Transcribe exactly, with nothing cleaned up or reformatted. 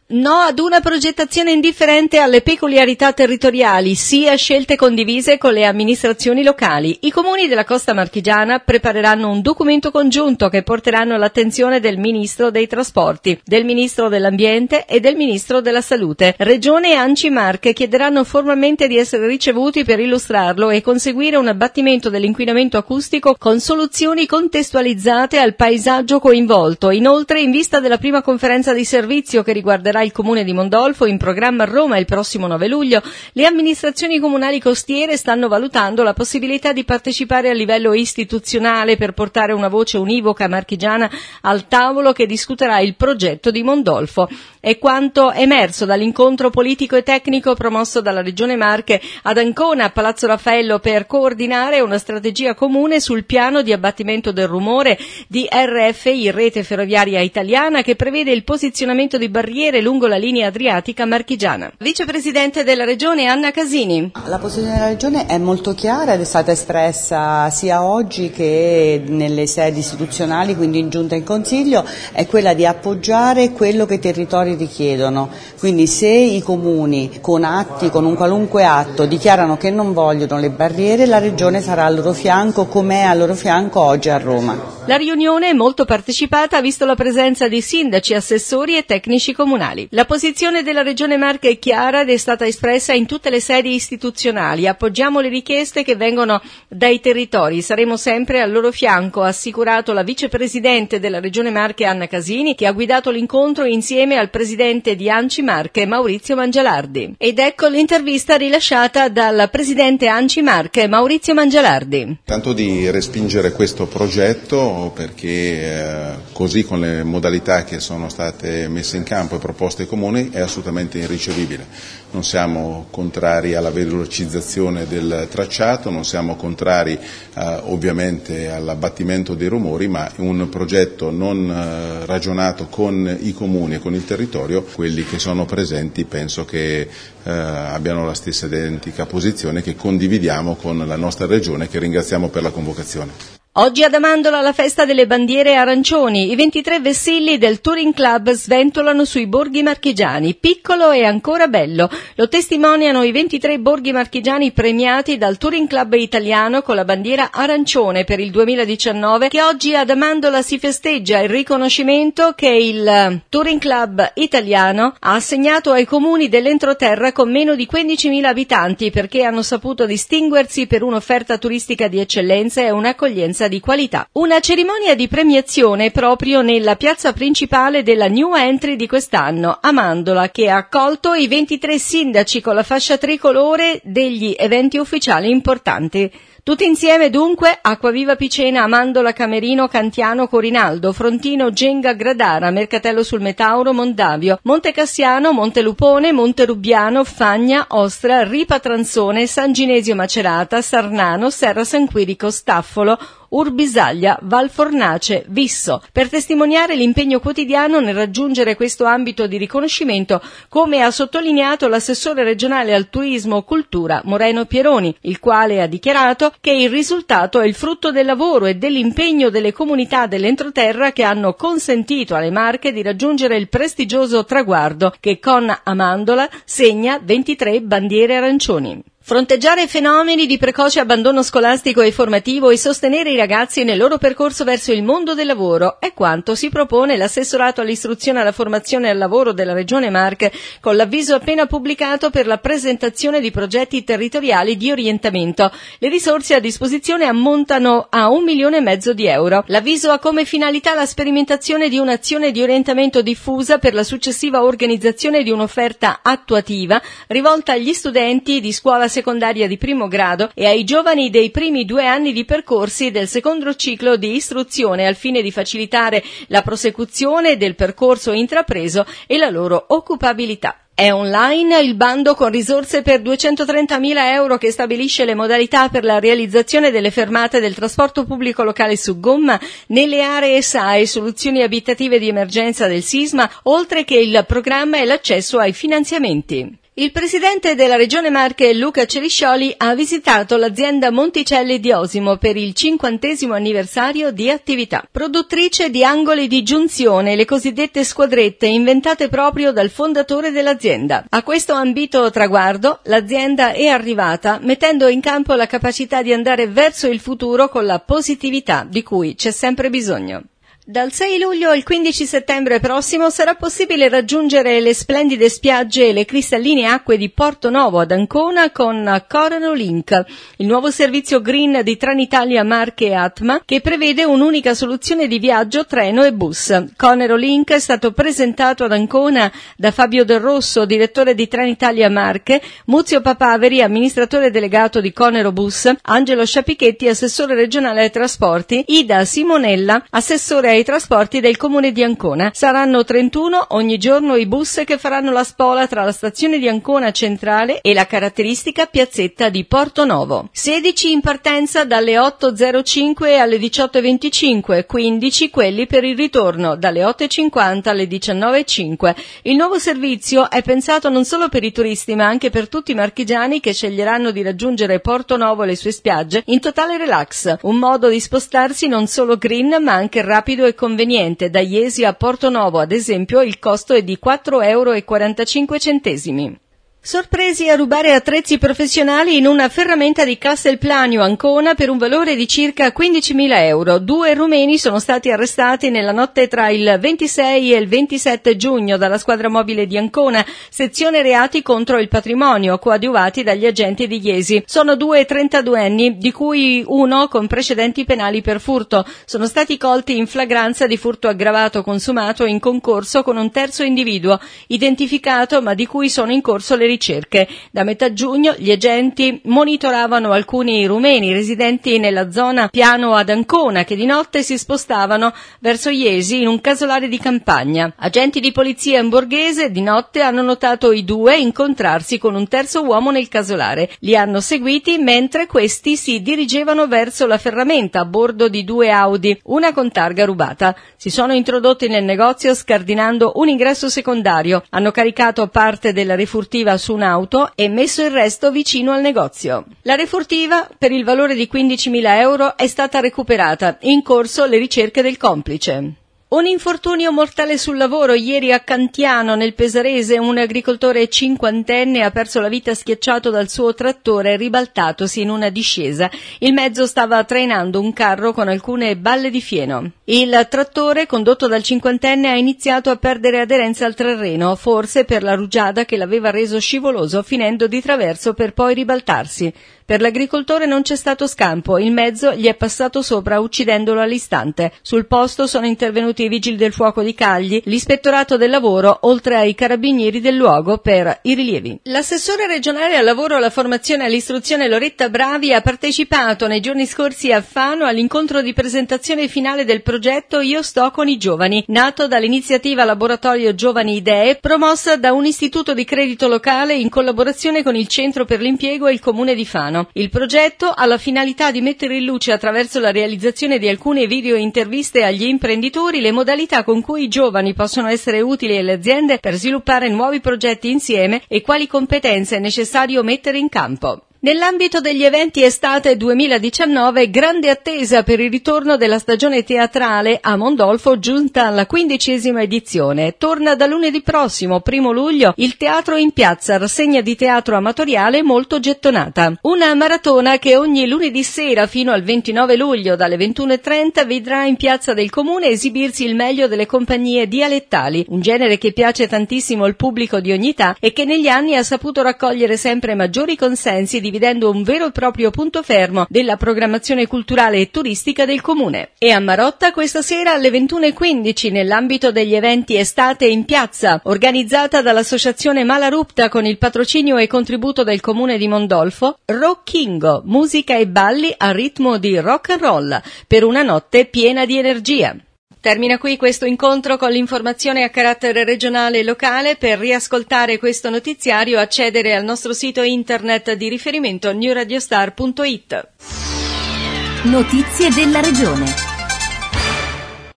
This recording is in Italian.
No ad una progettazione indifferente alle peculiarità territoriali, sì a scelte condivise con le amministrazioni locali. I comuni della Costa Marchigiana prepareranno un documento congiunto che porteranno all'attenzione del Ministro dei Trasporti, del Ministro dell'Ambiente e del Ministro della Salute. Regione e ANCI Marche chiederanno formalmente di essere ricevuti per illustrarlo e conseguire un abbattimento dell'inquinamento acustico con soluzioni contestualizzate al paesaggio coinvolto. Inoltre, in vista della prima conferenza di servizio che riguarderà il comune di Mondolfo, in programma a Roma il prossimo nove luglio, le amministrazioni comunali costiere stanno valutando la possibilità di partecipare a livello istituzionale per portare una voce univoca marchigiana al tavolo che discuterà il progetto di Mondolfo. È quanto emerso dall'incontro politico e tecnico promosso dalla Regione Marche ad Ancona, a Palazzo Raffaello, per coordinare una strategia comune sul piano di abbattimento del rumore di R F I, Rete Ferroviaria Italiana, che prevede il posizionamento di barriere lungo la linea adriatica marchigiana. Vicepresidente della Regione Anna Casini. La posizione della Regione è molto chiara ed è stata espressa sia oggi che nelle sedi istituzionali, quindi in Giunta e in Consiglio, è quella di appoggiare quello che i territori richiedono. Quindi se i comuni con atti, con un qualunque atto, dichiarano che non vogliono le barriere, la Regione sarà al loro fianco, come è al loro fianco oggi a Roma. La riunione, molto partecipata, ha visto la presenza di sindaci, assessori e tecnici comunali. La posizione della Regione Marche è chiara ed è stata espressa in tutte le sedi istituzionali. Appoggiamo le richieste che vengono dai territori. Saremo sempre al loro fianco, ha assicurato la vicepresidente della Regione Marche Anna Casini, che ha guidato l'incontro insieme al presidente di ANCI Marche Maurizio Mangialardi. Ed ecco l'intervista rilasciata dal presidente ANCI Marche Maurizio Mangialardi. Tanto di respingere questo progetto perché eh, così con le modalità che sono state messe in campo e proposte ai comuni è assolutamente irricevibile. Non siamo contrari alla velocizzazione del tracciato, non siamo contrari eh, ovviamente all'abbattimento dei rumori, ma un progetto non eh, ragionato con i comuni e con il territorio, quelli che sono presenti penso che eh, abbiano la stessa identica posizione che condividiamo con la nostra regione, che ringraziamo per la convocazione. Oggi ad Amandola la festa delle bandiere arancioni. I ventitré vessilli del Touring Club sventolano sui borghi marchigiani. Piccolo e ancora bello. Lo testimoniano i ventitré borghi marchigiani premiati dal Touring Club italiano con la bandiera arancione per il duemiladiciannove, che oggi ad Amandola si festeggia il riconoscimento che il Touring Club italiano ha assegnato ai comuni dell'entroterra con meno di quindicimila abitanti, perché hanno saputo distinguersi per un'offerta turistica di eccellenza e un'accoglienza di qualità. Una cerimonia di premiazione proprio nella piazza principale della New Entry di quest'anno, Amandola, che ha accolto i ventitré sindaci con la fascia tricolore degli eventi ufficiali importanti. Tutti insieme dunque: Acquaviva Picena, Amandola, Camerino, Cantiano, Corinaldo, Frontino, Genga, Gradara, Mercatello sul Metauro, Mondavio, Monte Cassiano, Montelupone, Monterubiano, Fagna, Ostra, Ripa Transone, San Ginesio Macerata, Sarnano, Serra San Quirico, Staffolo, Urbisaglia, Valfornace, Visso, per testimoniare l'impegno quotidiano nel raggiungere questo ambito di riconoscimento, come ha sottolineato l'assessore regionale al turismo cultura Moreno Pieroni, il quale ha dichiarato che il risultato è il frutto del lavoro e dell'impegno delle comunità dell'entroterra che hanno consentito alle Marche di raggiungere il prestigioso traguardo che con Amandola segna ventitré bandiere arancioni. Fronteggiare fenomeni di precoce abbandono scolastico e formativo e sostenere i ragazzi nel loro percorso verso il mondo del lavoro è quanto si propone l'assessorato all'istruzione, alla formazione e al lavoro della Regione Marche con l'avviso appena pubblicato per la presentazione di progetti territoriali di orientamento. Le risorse a disposizione ammontano a un milione e mezzo di euro. L'avviso ha come finalità la sperimentazione di un'azione di orientamento diffusa per la successiva organizzazione di un'offerta attuativa rivolta agli studenti di scuola secondaria di primo grado e ai giovani dei primi due anni di percorsi del secondo ciclo di istruzione, al fine di facilitare la prosecuzione del percorso intrapreso e la loro occupabilità. È online il bando con risorse per duecentotrentamila euro che stabilisce le modalità per la realizzazione delle fermate del trasporto pubblico locale su gomma nelle aree S A E, soluzioni abitative di emergenza del sisma, oltre che il programma e l'accesso ai finanziamenti. Il presidente della Regione Marche, Luca Ceriscioli, ha visitato l'azienda Monticelli di Osimo per il cinquantesimo anniversario di attività. Produttrice di angoli di giunzione, le cosiddette squadrette, inventate proprio dal fondatore dell'azienda. A questo ambito traguardo, l'azienda è arrivata mettendo in campo la capacità di andare verso il futuro con la positività di cui c'è sempre bisogno. Dal sei luglio al quindici settembre prossimo sarà possibile raggiungere le splendide spiagge e le cristalline acque di Porto Novo ad Ancona con Corano Link, il nuovo servizio green di Trenitalia Marche e Atma che prevede un'unica soluzione di viaggio treno e bus. Corano Link è stato presentato ad Ancona da Fabio Del Rosso, direttore di Trenitalia Marche, Muzio Papaveri, amministratore delegato di Conero Bus, Angelo Sciapichetti, assessore regionale ai trasporti, Ida Simonella, assessore ai trasporti del comune di Ancona. Saranno trentuno ogni giorno i bus che faranno la spola tra la stazione di Ancona centrale e la caratteristica piazzetta di Porto Novo. sedici in partenza dalle otto e zero cinque alle diciotto e venticinque, quindici quelli per il ritorno dalle otto e cinquanta alle diciannove e cinque. Il nuovo servizio è pensato non solo per i turisti ma anche per tutti i marchigiani che sceglieranno di raggiungere Porto Novo e le sue spiagge in totale relax, un modo di spostarsi non solo green ma anche rapido e conveniente. Da Iesi a Porto Novo, ad esempio, il costo è di quattro euro e quarantacinque centesimi. Sorpresi a rubare attrezzi professionali in una ferramenta di Castelplanio, Ancona, per un valore di circa quindicimila euro. Due rumeni sono stati arrestati nella notte tra il ventisei e il ventisette giugno dalla squadra mobile di Ancona, sezione reati contro il patrimonio, coadiuvati dagli agenti di Iesi. Sono due trentaduenni, di cui uno con precedenti penali per furto. Sono stati colti in flagranza di furto aggravato consumato in concorso con un terzo individuo, identificato ma di cui sono in corso le ricerche. Da metà giugno gli agenti monitoravano alcuni rumeni residenti nella zona Piano ad Ancona che di notte si spostavano verso Iesi in un casolare di campagna. Agenti di polizia in borghese di notte hanno notato i due incontrarsi con un terzo uomo nel casolare. Li hanno seguiti mentre questi si dirigevano verso la ferramenta a bordo di due Audi, una con targa rubata. Si sono introdotti nel negozio scardinando un ingresso secondario. Hanno caricato parte della refurtiva su un'auto e messo il resto vicino al negozio. La refurtiva, per il valore di quindicimila euro, è stata recuperata. In corso le ricerche del complice. Un infortunio mortale sul lavoro ieri a Cantiano, nel Pesarese. Un agricoltore cinquantenne ha perso la vita schiacciato dal suo trattore ribaltatosi in una discesa. Il mezzo stava trainando un carro con alcune balle di fieno. Il trattore, condotto dal cinquantenne, ha iniziato a perdere aderenza al terreno, forse per la rugiada che l'aveva reso scivoloso, finendo di traverso per poi ribaltarsi. Per l'agricoltore non c'è stato scampo, il mezzo gli è passato sopra uccidendolo all'istante. Sul posto sono intervenuti i vigili del fuoco di Cagli, l'ispettorato del lavoro, oltre ai carabinieri del luogo per i rilievi. L'assessore regionale al lavoro, alla formazione e all'istruzione Loretta Bravi ha partecipato nei giorni scorsi a Fano all'incontro di presentazione finale del progetto Io sto con i giovani, nato dall'iniziativa Laboratorio Giovani Idee, promossa da un istituto di credito locale in collaborazione con il Centro per l'Impiego e il Comune di Fano. Il progetto ha la finalità di mettere in luce, attraverso la realizzazione di alcune video interviste agli imprenditori, le modalità con cui i giovani possono essere utili alle aziende per sviluppare nuovi progetti insieme e quali competenze è necessario mettere in campo. Nell'ambito degli eventi estate duemiladiciannove, grande attesa per il ritorno della stagione teatrale a Mondolfo, giunta alla quindicesima edizione. Torna da lunedì prossimo, primo luglio, il Teatro in Piazza, rassegna di teatro amatoriale molto gettonata. Una maratona che ogni lunedì sera fino al ventinove luglio dalle ventuno e trenta vedrà in Piazza del Comune esibirsi il meglio delle compagnie dialettali, un genere che piace tantissimo al pubblico di ogni età e che negli anni ha saputo raccogliere sempre maggiori consensi di dividendo un vero e proprio punto fermo della programmazione culturale e turistica del comune. E a Marotta questa sera alle ventuno e quindici, nell'ambito degli eventi Estate in Piazza, organizzata dall'associazione Malarupta con il patrocinio e contributo del comune di Mondolfo, Rockingo, musica e balli a ritmo di rock and roll, per una notte piena di energia. Termina qui questo incontro con l'informazione a carattere regionale e locale. Per riascoltare questo notiziario accedere al nostro sito internet di riferimento new radio star punto it. Notizie della regione.